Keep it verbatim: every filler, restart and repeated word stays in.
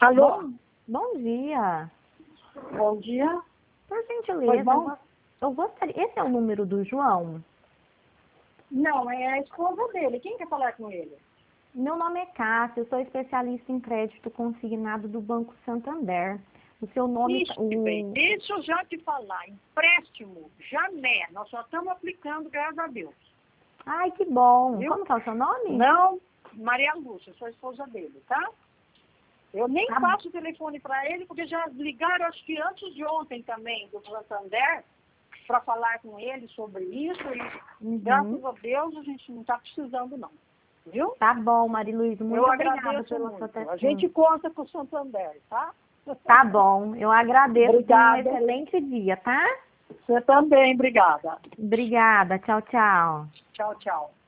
Alô? Bom, bom dia. Bom dia. Por Foi gentileza, bom? eu go- eu gostaria... Esse é o número do João? Não, é a esposa dele. Quem quer falar com ele? Meu nome é Cássia, eu sou especialista em crédito consignado do Banco Santander. O seu nome... tá- Isso, bem, O... deixa eu já te falar. Empréstimo, jamais. Nós só estamos aplicando, graças a Deus. Ai, que bom. Viu? Como que é o seu nome? Não, Maria Lúcia, sou a esposa dele, tá? Eu nem Tá. passo o telefone para ele, porque já ligaram, acho que antes de ontem também, do Santander, para falar com ele sobre isso. E, Uhum. graças a Deus, a gente não está precisando, não. Viu? Tá bom, Mariluiz. Muito Eu obrigada agradeço pela muito. sua atenção. A gente conta com o Santander, tá? Tá bom, eu agradeço. Tenha um Obrigada. excelente dia, tá? Você também, obrigada. Obrigada. Tchau, tchau. Tchau, tchau.